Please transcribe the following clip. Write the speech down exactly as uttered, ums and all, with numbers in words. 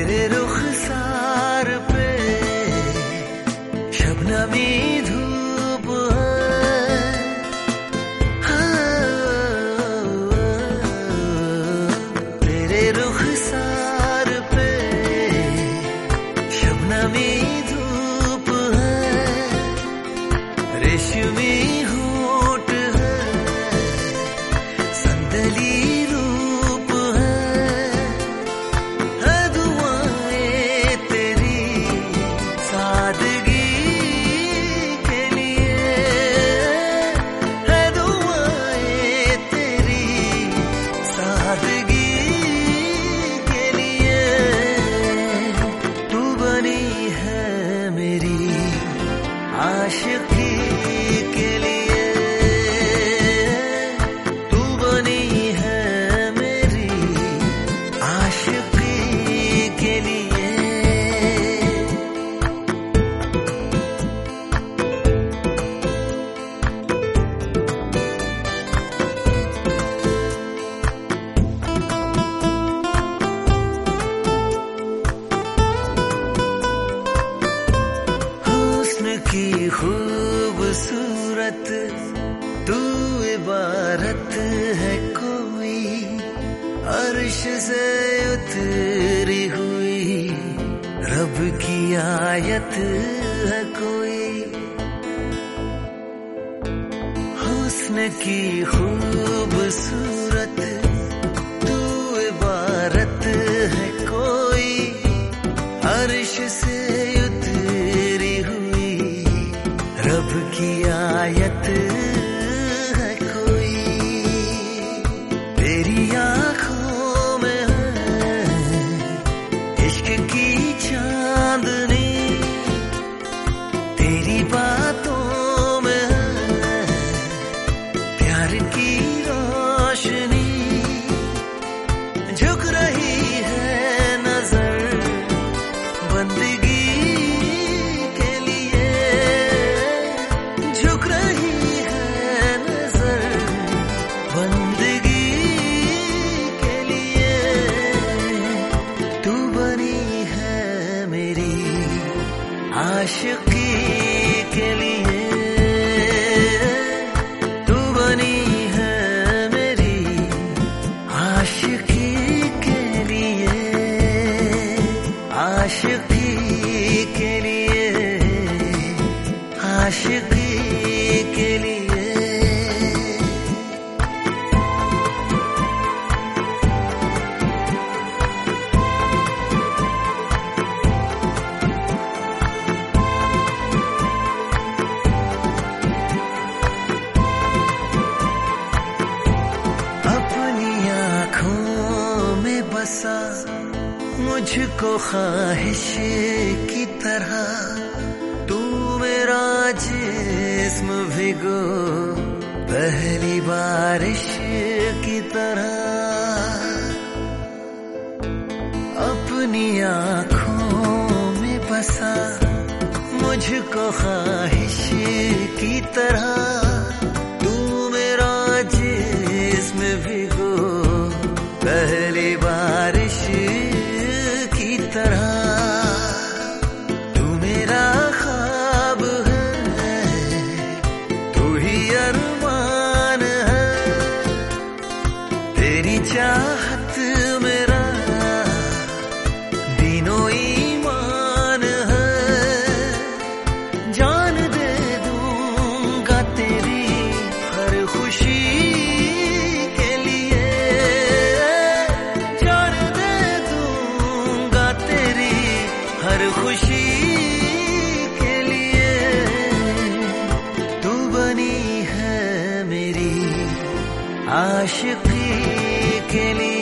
तेरे रुखसार पे शबनमी धूप है, हाँ, तेरे रुखसार पे शबनमी धूप है, रेशमी होठ है, संदली रूप है, है दुआएं तेरी सादगी के लिए, है दुआएं तेरी सादगी के लिए। तू बनी है मेरी आशिकी के लिए, तू बनी है मेरी आशिकी के लिए। हुस्न की खूबसूरत तू इबारत है कोई, अर्श से उतरी हुई रब की आयत है कोई। हुस्न की खूबसूरत तू इबारत है कोई, अर्श से उतरी हुई रब की आयत है कोई। तेरी आंखों में है इश्क की चांदनी, तेरी बातों में है प्यार की रोशनी। झुक रही है नजर बंदगी के लिए, झुक रही है नजर बंदगी के लिए। तू बनी है मेरी आशिकी के लिए, तू बनी है मेरी आशिकी के लिए, आशिकी के लिए, आशिकी के लिए। अपनी आँखों में बसा मुझको ख्वाहिश की तरह, तू मेरा जिस्म भिगो पहली बारिश की तरह। अपनी आँखों में बसा मुझको ख्वाहिश की तरह, तू मेरा जिस्म भिगो पहली बारिश की तरह। तू मेरा ख्वाब है, तू ही अरमान है, तेरी चाहत मेरा दीनो ईमान है। जान दे दूंगा तेरी हर खुशी के लिए, जान दे दूंगा तेरी हर खुशी के लिए। तू बनी है मेरी आशिकी के लिए,